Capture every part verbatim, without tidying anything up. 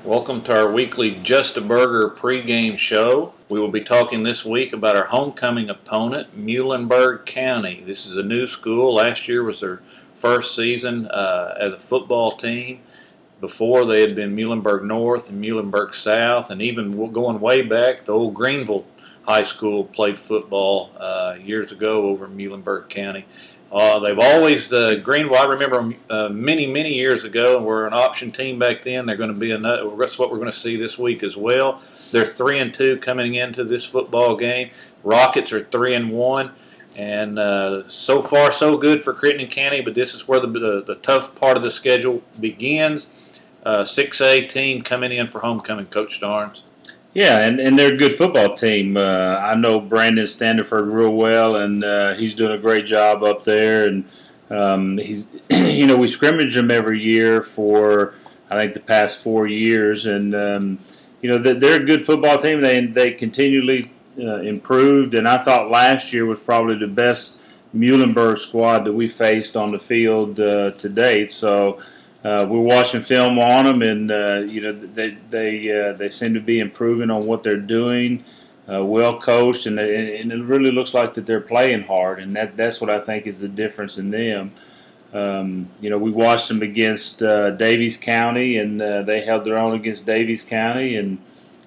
Welcome to our weekly Just a Burger pregame show. We will be talking this week about our homecoming opponent, Muhlenberg County. This is a new school. Last year was their first season uh, as a football team. Before, they had been Muhlenberg North and Muhlenberg South, and even going way back, the old Greenville High School played football uh, years ago over in Muhlenberg County. Uh, they've always, uh, Greenville, I remember uh, many, many years ago, and we're an option team back then. They're going to be another, that's what we're going to see this week as well. They're three and two coming into this football game. Rockets are three and one. And uh, so far, so good for Crittenden County, but this is where the, the, the tough part of the schedule begins. Uh, six A team coming in for homecoming, Coach Starnes. Yeah, and, and they're a good football team. Uh, I know Brandon Standiford real well, and uh, he's doing a great job up there. And um, he's, you know, we scrimmage them every year for I think the past four years, and um, you know they're a good football team. They they continually uh, improved, and I thought last year was probably the best Muhlenberg squad that we faced on the field uh, to date. So. Uh, we're watching film on them, and uh, you know they they uh, they seem to be improving on what they're doing. Uh, well coached, and, they, and it really looks like that they're playing hard, and that that's what I think is the difference in them. Um, you know, we watched them against uh, Daviess County, and uh, they held their own against Daviess County, and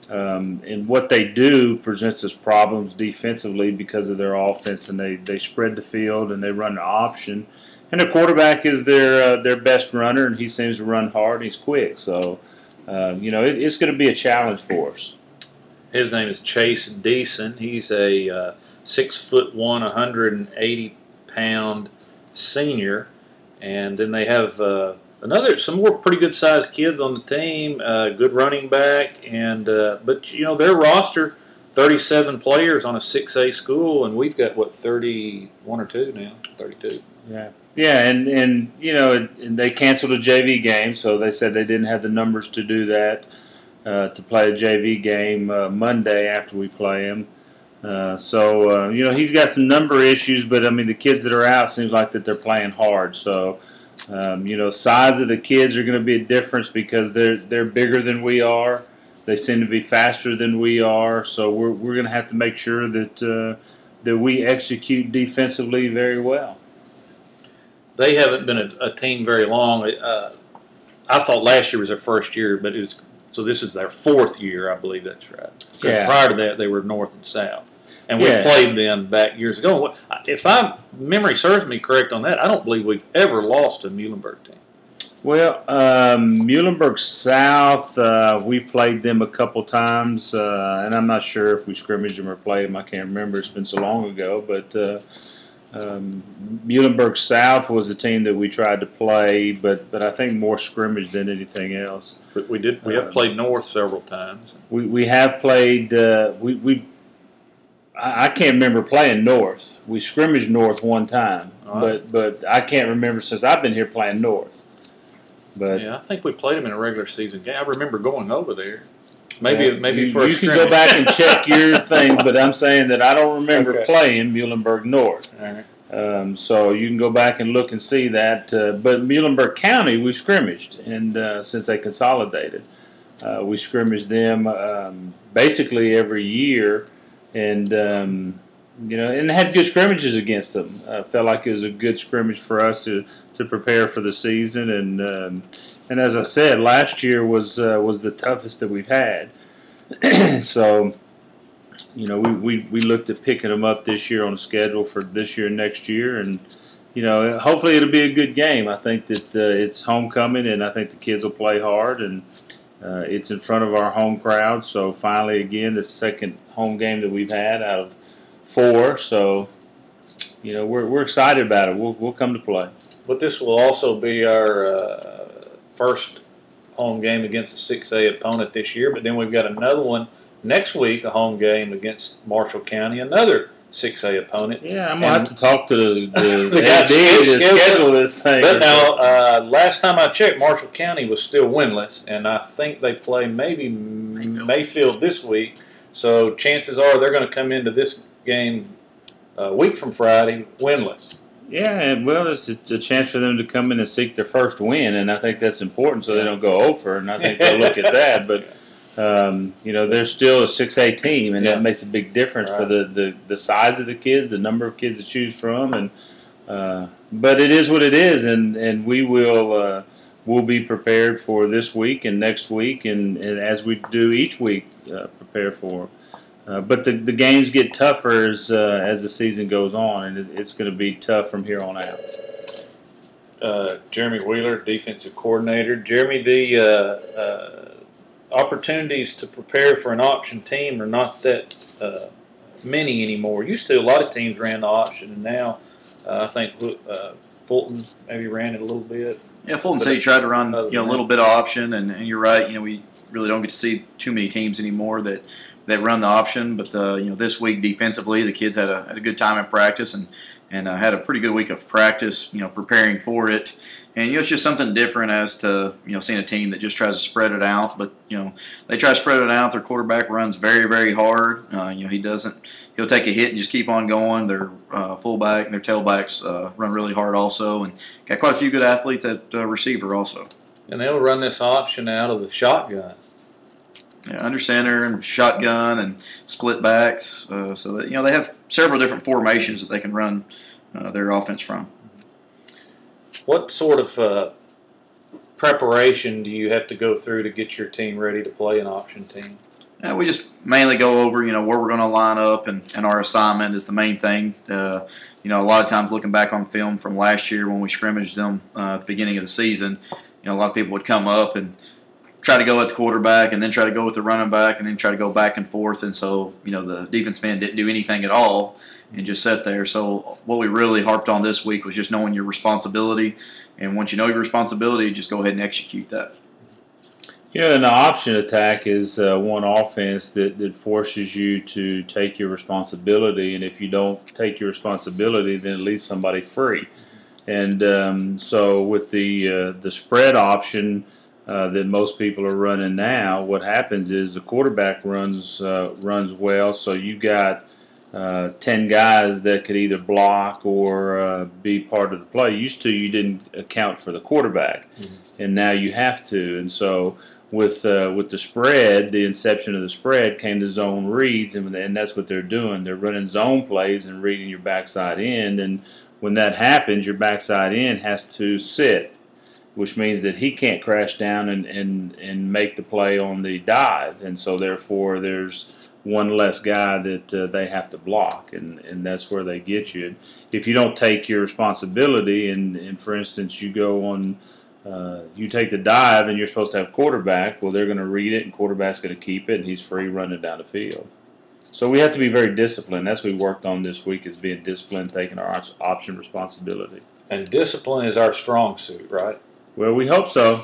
um, and what they do presents us problems defensively because of their offense, and they, they spread the field and they run the option. And the quarterback is their uh, their best runner, and he seems to run hard and he's quick. So, uh, you know, it, it's going to be a challenge for us. His name is Chase Deason. He's a uh, six foot one, one hundred eighty pound senior, and then they have uh, another some more pretty good sized kids on the team. Uh, good running back, and uh, but you know their roster, thirty-seven players on a six A school, and we've got what thirty-one or two now, thirty-two. Yeah. Yeah, and, and you know, and they canceled a J V game, so they said they didn't have the numbers to do that, uh, to play a J V game uh, Monday after we play him. Uh, so, uh, you know, he's got some number issues, but, I mean, the kids that are out seems like that they're playing hard. So, um, you know, size of the kids are going to be a difference because they're they're bigger than we are. They seem to be faster than we are, so we're, we're going to have to make sure that uh, that we execute defensively very well. They haven't been a, a team very long. Uh, I thought last year was their first year, but it was so this is their fourth year, I believe that's right. Yeah. Prior to that, they were North and South, and we yeah. played them back years ago. If I memory serves me correct on that, I don't believe we've ever lost a Muhlenberg team. Well, um, Muhlenberg South, uh, we played them a couple times, uh, and I'm not sure if we scrimmaged them or played them. I can't remember. It's been so long ago, but. Uh, Um, Muhlenberg South was a team that we tried to play, but, but I think more scrimmage than anything else. But we did. We have played North several times. We we have played. Uh, we we. I, I can't remember playing North. We scrimmaged North one time, right. but but I can't remember since I've been here playing North. But yeah, I think we played them in a regular season game. I remember going over there. Maybe yeah, maybe you, for a you can go back and check your thing, but I'm saying that I don't remember okay. playing Muhlenberg North. All right. Um, so you can go back and look and see that. Uh, but Muhlenberg County, we scrimmaged, and uh, since they consolidated, uh, we scrimmaged them um, basically every year, and um, you know, and had good scrimmages against them. I felt like it was a good scrimmage for us to, to prepare for the season, and um, and as I said, last year was uh, was the toughest that we've had. So. You know, we, we, we looked at picking them up this year on the schedule for this year and next year, and you know, hopefully it'll be a good game. I think that uh, it's homecoming, and I think the kids will play hard, and uh, it's in front of our home crowd. So finally, again, the second home game that we've had out of four. So you know, we're we're excited about it. We'll we'll come to play. But this will also be our uh, first home game against a six A opponent this year. But then we've got another one. Next week, a home game against Marshall County, another six A opponent. Yeah, I'm going to have to talk to the, the, the A D to schedule. schedule this thing. But now, uh, last time I checked, Marshall County was still winless, and I think they play maybe Mayfield, Mayfield this week. So chances are they're going to come into this game a week from Friday winless. Yeah, and well, it's a, it's a chance for them to come in and seek their first win, and I think that's important so they don't go over, and I think they'll look at that. But, um, you know, they're still a six A team, and Yeah. that makes a big difference Right. for the, the, the size of the kids, the number of kids to choose from. and uh, But it is what it is, and, and we will uh, we'll be prepared for this week and next week, and, and as we do each week, uh, prepare for them. Uh, but the, the games get tougher as uh, as the season goes on, and it, it's going to be tough from here on out. Uh, Jeremy Wheeler, defensive coordinator. Jeremy, the uh, uh, opportunities to prepare for an option team are not that uh, many anymore. Used to, a lot of teams ran the option, and now uh, I think uh, Fulton maybe ran it a little bit. Yeah, Fulton City tried to run you know a little bit of option, and, and you're right. You know, we really don't get to see too many teams anymore that. that run the option, but uh, you know this week defensively, the kids had a had a good time in practice and and uh, had a pretty good week of practice, you know, preparing for it. And you know it's just something different as to you know seeing a team that just tries to spread it out, but you know they try to spread it out. Their quarterback runs very very hard. Uh, you know he doesn't he'll take a hit and just keep on going. Their uh, fullback and their tailbacks uh, run really hard also, and got quite a few good athletes at uh, receiver also. And they'll run this option out of the shotgun. Yeah, under center and shotgun and split backs, uh, so that you know they have several different formations that they can run uh, their offense from. What sort of uh, preparation do you have to go through to get your team ready to play an option team? Yeah, we just mainly go over you know where we're going to line up, and, and our assignment is the main thing. Uh, you know, a lot of times looking back on film from last year when we scrimmaged them uh, at the beginning of the season, you know, a lot of people would come up and try to go at the quarterback and then try to go with the running back and then try to go back and forth. And so, you know, the defense men didn't do anything at all and just sat there. So what we really harped on this week was just knowing your responsibility. And once you know your responsibility, just go ahead and execute that. You know, an option attack is uh, one offense that, that forces you to take your responsibility. And if you don't take your responsibility, then it leaves somebody free. And um, so with the uh, the spread option, Uh, that most people are running now, what happens is the quarterback runs uh, runs well, so you got uh, ten guys that could either block or uh, be part of the play. Used to, you didn't account for the quarterback, mm-hmm. and now you have to. And so with uh, with the spread, the inception of the spread came to zone reads, and, and that's what they're doing. They're running zone plays and reading your backside end, and when that happens, your backside end has to sit, which means that he can't crash down and, and, and make the play on the dive. And so, therefore, there's one less guy that uh, they have to block, and, and that's where they get you. If you don't take your responsibility and, and for instance, you go on, uh, you take the dive and you're supposed to have quarterback, well, they're going to read it and quarterback's going to keep it, and he's free running down the field. So we have to be very disciplined. That's what we worked on this week, is being disciplined, taking our option responsibility. And discipline is our strong suit, right? Well, we hope so.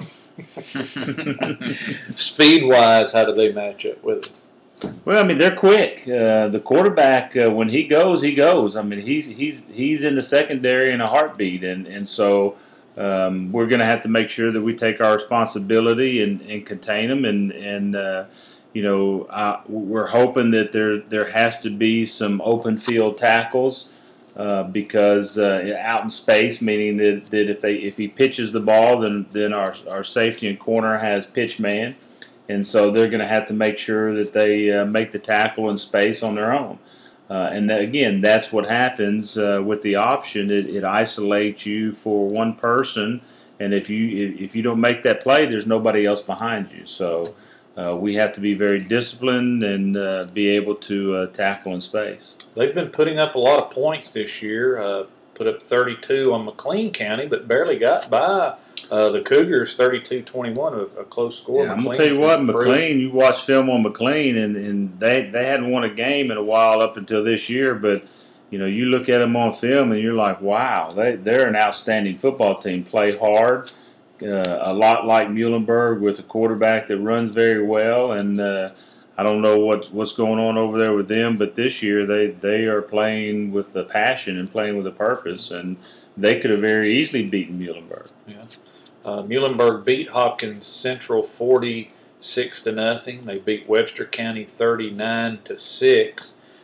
Speed-wise, how do they match up with it? Well, I mean, they're quick. Uh, the quarterback, uh, when he goes, he goes. I mean, he's he's he's in the secondary in a heartbeat, and and so um, we're going to have to make sure that we take our responsibility and, and contain them, and and uh, you know, uh, we're hoping that there there has to be some open field tackles. Uh, because uh, out in space, meaning that, that if they if he pitches the ball, then then our our safety and corner has pitch man, and so they're going to have to make sure that they uh, make the tackle in space on their own. Uh, and that, again, that's what happens uh, with the option. It, it isolates you for one person, and if you if you don't make that play, there's nobody else behind you. So uh, we have to be very disciplined and uh, be able to uh, tackle in space. They've been putting up a lot of points this year. Uh, put up thirty-two on McLean County, but barely got by uh, the Cougars, thirty-two twenty-one, a, a close score. Yeah, I'm going to tell you what, McLean, you watch film on McLean, and, and they, they hadn't won a game in a while up until this year, but you know, you look at them on film and you're like, wow, they, they're an outstanding football team. Play hard, uh, a lot like Muhlenberg, with a quarterback that runs very well, and uh, I don't know what, what's going on over there with them, but this year they, they are playing with a passion and playing with a purpose, and they could have very easily beaten Muhlenberg. Yeah, uh, Muhlenberg beat Hopkins Central forty-six to nothing. They beat Webster County thirty-nine to six.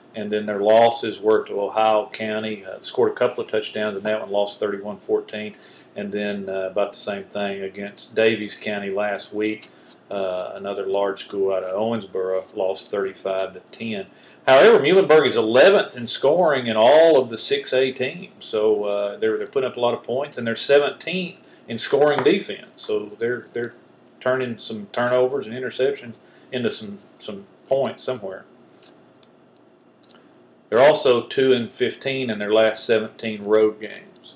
And then their losses were to Ohio County, uh, scored a couple of touchdowns in that one, lost thirty-one fourteen. And then uh, about the same thing against Daviess County last week. Uh, another large school out of Owensboro lost thirty-five to ten. However, Muhlenberg is eleventh in scoring in all of the six A teams. So uh, they're, they're putting up a lot of points, and they're seventeenth in scoring defense. So they're they're turning some turnovers and interceptions into some, some points somewhere. They're also two and fifteen in their last seventeen road games.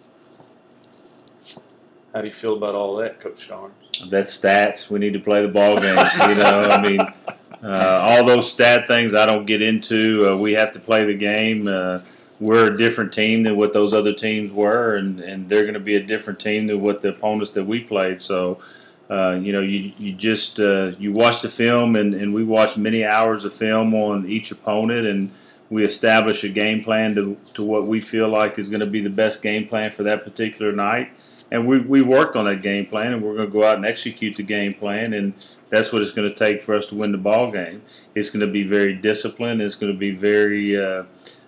How do you feel about all that, Coach Starnes? That's stats. We need to play the ball game. You know, I mean, uh, all those stat things I don't get into. Uh, we have to play the game. Uh, we're a different team than what those other teams were, and, and they're going to be a different team than what the opponents that we played. So, uh, you know, you you just uh, you watch the film, and, and we watch many hours of film on each opponent, and we establish a game plan to to what we feel like is going to be the best game plan for that particular night. And we we worked on that game plan, and we're going to go out and execute the game plan, and that's what it's going to take for us to win the ball game. It's going to be very disciplined. It's going to be very uh,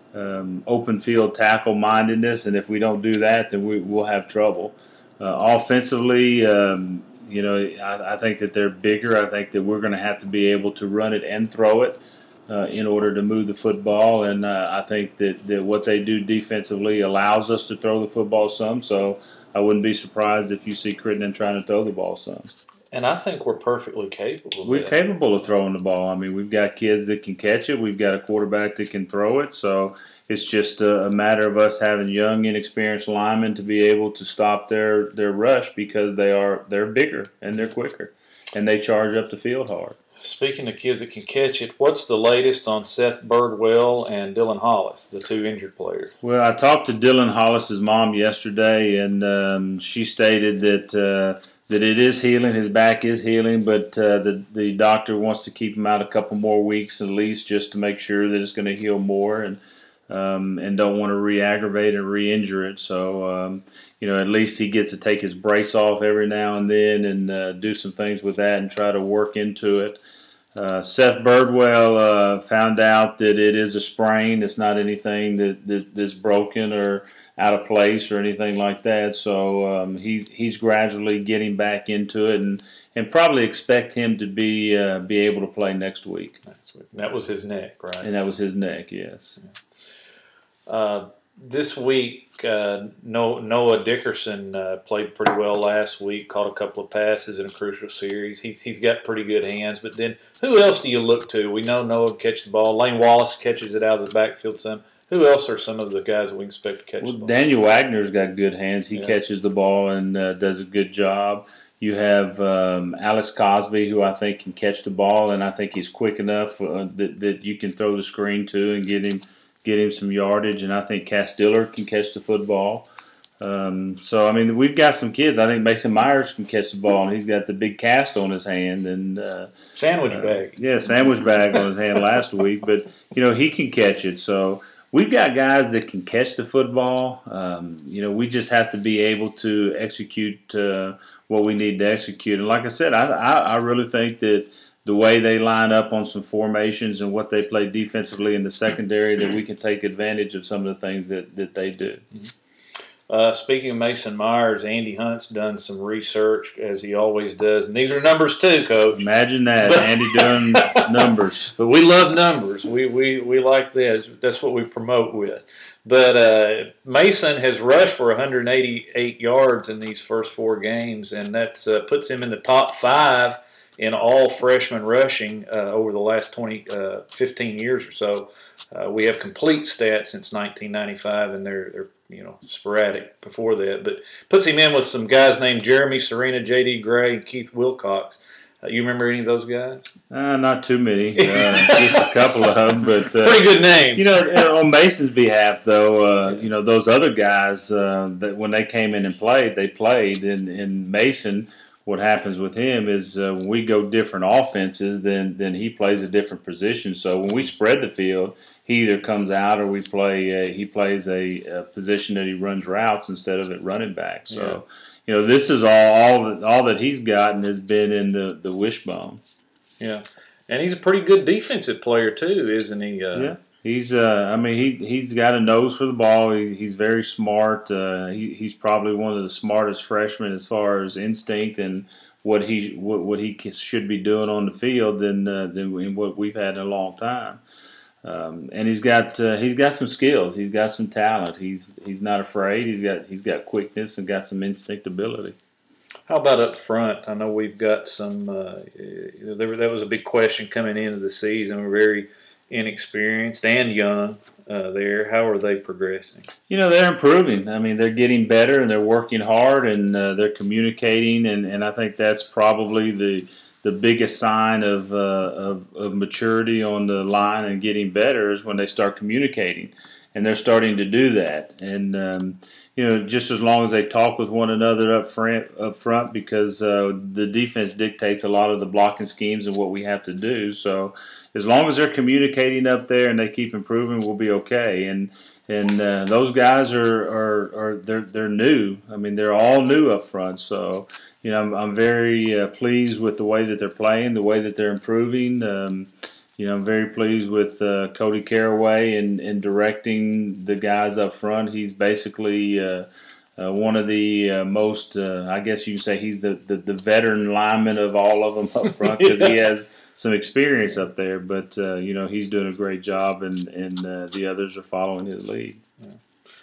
um, open field tackle mindedness, and if we don't do that, then we, we'll have trouble. Uh, offensively, um, you know, I, I think that they're bigger. I think that we're going to have to be able to run it and throw it uh, in order to move the football, and uh, I think that, that what they do defensively allows us to throw the football some, so I wouldn't be surprised if you see Crittenden trying to throw the ball some. And I think we're perfectly capable of We're that. capable of throwing the ball. I mean, we've got kids that can catch it. We've got a quarterback that can throw it. So it's just a, a matter of us having young, inexperienced linemen to be able to stop their, their rush because they are they're bigger and they're quicker, and they charge up the field hard. Speaking of kids that can catch it, what's the latest on Seth Birdwell and Dylan Hollis, the two injured players? Well, I talked to Dylan Hollis's mom yesterday, and um, she stated that uh, that it is healing. His back is healing, but uh, the the doctor wants to keep him out a couple more weeks at least, just to make sure that it's going to heal more, and um, and don't want to re-aggravate and re-injure it. So, um, you know, at least he gets to take his brace off every now and then and uh, do some things with that and try to work into it. Uh, Seth Birdwell uh, found out that it is a sprain. It's not anything that, that that's broken or out of place or anything like that. So um, he's he's gradually getting back into it, and, and probably expect him to be uh, be able to play next week. That was his neck, right? And that was his neck, yes. Yeah. Uh, this week, uh, Noah Dickerson uh, played pretty well last week, caught a couple of passes in a crucial series. He's He's got pretty good hands. But then who else do you look to? We know Noah can catch the ball. Lane Wallace catches it out of the backfield some. Who else are some of the guys that we expect to catch well, the ball? Daniel Wagner's got good hands. He yeah. catches the ball and uh, does a good job. You have um, Alex Cosby, who I think can catch the ball, and I think he's quick enough uh, that, that you can throw the screen to and get him get him some yardage. And I think Cass Diller can catch the football. Um, so, I mean, we've got some kids. I think Mason Myers can catch the ball, and he's got the big cast on his hand. and uh, Sandwich uh, bag. Yeah, sandwich bag on his hand last week. But, you know, he can catch it. So we've got guys that can catch the football. Um, you know, we just have to be able to execute uh, what we need to execute. And like I said, I, I, I really think that the way they line up on some formations and what they play defensively in the secondary, that we can take advantage of some of the things that, that they do. Uh, speaking of Mason Myers, Andy Hunt's done some research, as he always does. And these are numbers too, Coach. Imagine that, Andy doing numbers. But we love numbers. We we, we like this. That's what we promote with. But uh, Mason has rushed for one hundred eighty-eight yards in these first four games, and that uh, puts him in the top five in all freshman rushing uh, over the last twenty, uh, fifteen years or so. Uh, we have complete stats since nineteen ninety-five, and they're, they're you know sporadic before that. But puts him in with some guys named Jeremy Serena, J D Gray, and Keith Wilcox. Uh, you remember any of those guys? Uh, not too many, uh, just a couple of them. But uh, pretty good names. You know, on Mason's behalf, though, uh, you know those other guys uh, that when they came in and played, they played. And, and Mason, what happens with him is uh, when we go different offenses, then then he plays a different position. So when we spread the field, he either comes out or we play. Uh, he plays a, a position that he runs routes instead of at running back. So. Yeah. You know, this is all all that, all that he's gotten has been in the, the wishbone. Yeah, and he's a pretty good defensive player too, isn't he? Uh, yeah, He's, uh, I mean, he he's got a nose for the ball. He, he's very smart. Uh, he, he's probably one of the smartest freshmen as far as instinct and what he what, what he should be doing on the field than uh, than what we've had in a long time. Um, and he's got uh, he's got some skills. He's got some talent. He's he's not afraid. He's got he's got quickness and got some instinct ability. How about up front? I know we've got some. Uh, there, that was a big question coming into the season. We're very inexperienced and young uh, there. How are they progressing? You know, they're improving. I mean, they're getting better and they're working hard and uh, they're communicating. And, and I think that's probably the the biggest sign of, uh, of of maturity on the line and getting better is when they start communicating. And they're starting to do that. And, um, you know, just as long as they talk with one another up front, up front because uh, the defense dictates a lot of the blocking schemes and what we have to do. So as long as they're communicating up there and they keep improving, we'll be okay. And and uh, those guys are, are, are they're they're new. I mean, they're all new up front. So, you know, I'm, I'm very uh, pleased with the way that they're playing, the way that they're improving. Um, You know, I'm very pleased with uh, Cody Caraway and, and directing the guys up front. He's basically uh, uh, one of the uh, most, uh, I guess you can say he's the, the, the veteran lineman of all of them up front because yeah. he has some experience up there. But, uh, you know, he's doing a great job and, and uh, the others are following his lead. Yeah.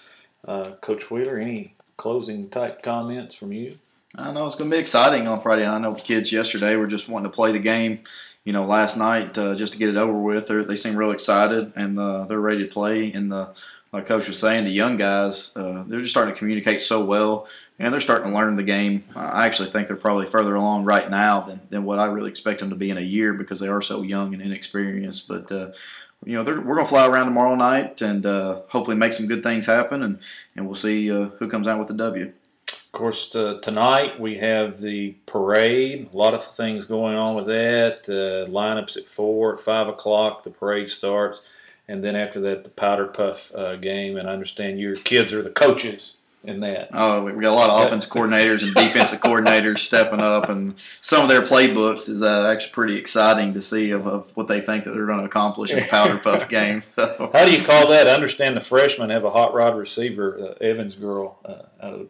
Uh, Coach Wheeler, any closing type comments from you? I know it's going to be exciting on Friday. I know the kids yesterday were just wanting to play the game. You know, last night uh, just to get it over with. They're, they seem real excited and uh, they're ready to play. And the, like Coach was saying, the young guys, uh, they're just starting to communicate so well, and they're starting to learn the game. I actually think they're probably further along right now than, than what I really expect them to be in a year because they are so young and inexperienced. But uh, you know, we're going to fly around tomorrow night and uh, hopefully make some good things happen, and and we'll see uh, who comes out with the W. Of course, uh, tonight we have the parade. A lot of things going on with that. Uh, lineups at four, at five o'clock. The parade starts, and then after that, the Powder Puff uh, game. And I understand your kids are the coaches in that. Oh, we got a lot of offensive coordinators and defensive coordinators stepping up, and some of their playbooks is uh, actually pretty exciting to see of, of what they think that they're going to accomplish in a Powder Puff game. So. How do you call that? I understand the freshmen have a hot rod receiver, uh, Evans girl, uh, out of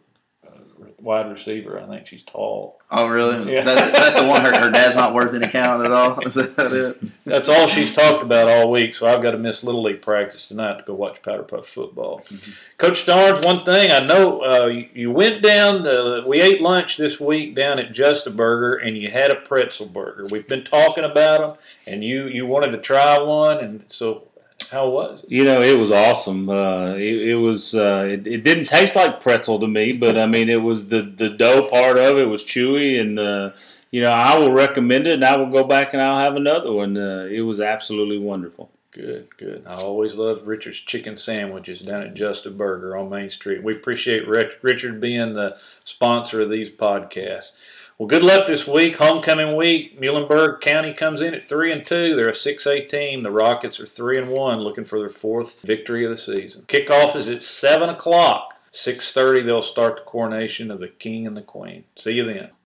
wide receiver. I think she's tall. Oh, really? Yeah. That, that the one her, her dad's not worth any count at all? Is that it? That's all she's talked about all week, so I've got to miss Little League practice tonight to go watch Powder Puff football. Mm-hmm. Coach Starnes, one thing, I know uh, you, you went down, the, we ate lunch this week down at Just a Burger, and you had a pretzel burger. We've been talking about them, and you, you wanted to try one, and so how was it? You know, it was awesome. Uh, it, it was. Uh, it, it didn't taste like pretzel to me, but I mean, it was the, the dough part of it was chewy, and uh, you know, I will recommend it, and I will go back and I'll have another one. Uh, it was absolutely wonderful. Good, good. I always loved Richard's chicken sandwiches down at Just a Burger on Main Street. We appreciate Richard being the sponsor of these podcasts. Well, good luck this week, homecoming week. Muhlenberg County comes in at three and two. They're a six A team. The Rockets are three and one, looking for their fourth victory of the season. Kickoff is at seven o'clock. six thirty, they'll start the coronation of the king and the queen. See you then.